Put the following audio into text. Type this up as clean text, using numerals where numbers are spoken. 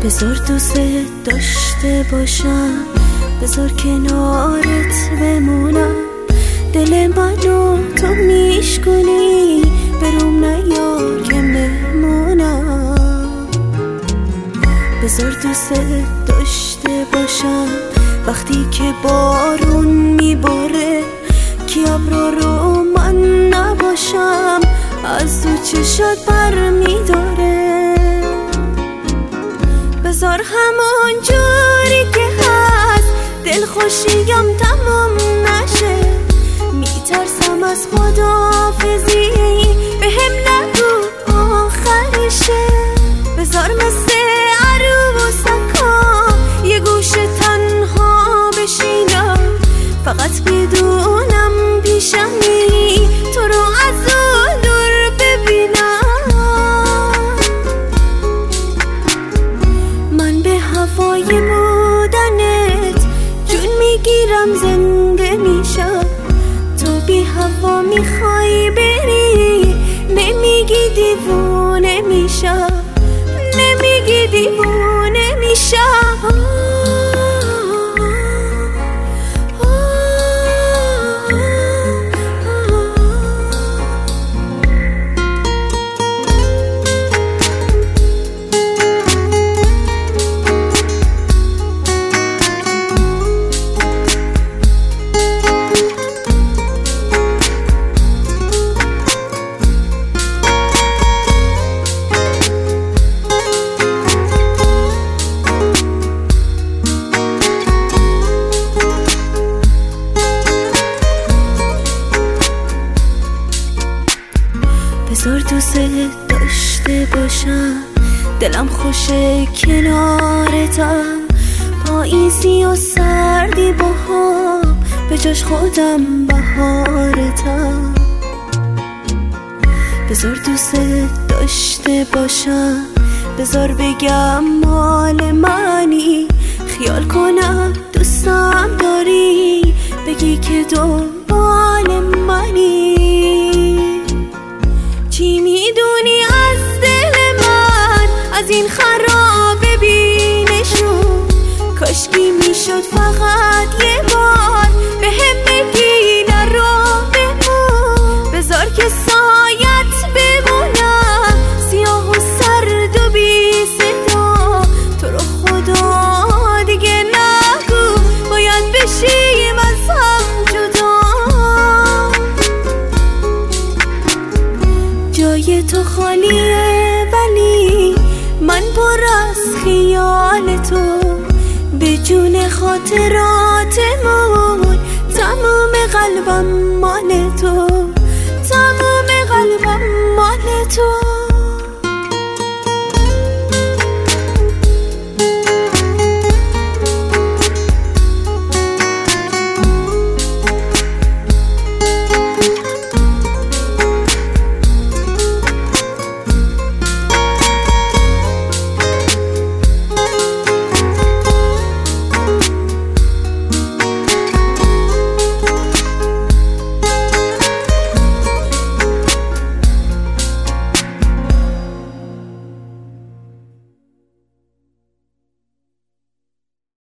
بذار دوست داشته باشم، بذار کنارت بمونم. دل منو تو میشکنی، بروم نیار که بمونم. بذار دوست داشته باشم وقتی که بارون میباره، که ابرا رو من نباشم از تو چشات بر میداره. بذار همون جوری که هست دل خوشیم تمام نشه. میترسم از خداحافظی، بهم نگو آخرشه. بذار مثل عروسکا یه گوشه تنها بشینم، فقط بدونم پیشمی تو رو از دور ببینم. من به هوای بودنت جون میگیرم، زنده میشم. تو بی هوا میخوای بری، نمیگی دیوونه میشم، نمیگی دیوونه میشم. بذار دوست داشته باشم، دلم خوشه کنارتم. پاییزی و سردی با هم، به جاش خودم بهارتم. بذار دوست داشته باشم، بذار بگم مال منی. خیال کنم دوستم داری، بگی که دنبال منی. چی میدونی از دل من، از این خرابه بینشون؟ کاشکی میشد فقط یه بار بهم بگی نرو بمون. بذار که سایت بمونم، سیاه و سرد و بی صدا. تو رو خدا دیگه نگو باید بشیم از هم جدا. جای تو خالیه ولی من پر از خیال تو. به جون خاطراتمون تمام قلبم مال تو، تمام قلبم مال تو.